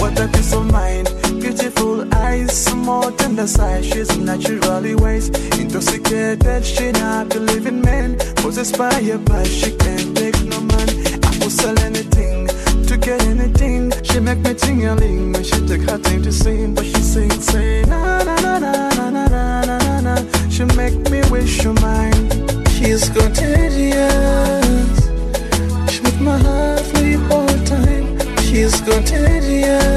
what a peace of mind. Beautiful eyes, more tender size. She's naturally wise, intoxicated. She not believing men, possessed by her past. She can't take no man. I will sell anything to get anything. She make me tingling when she take her time to sing. But she sing, say na na na na na na na na na. She make me wish her mine. She's contagious. She make my heart leap all the time. She's contagious.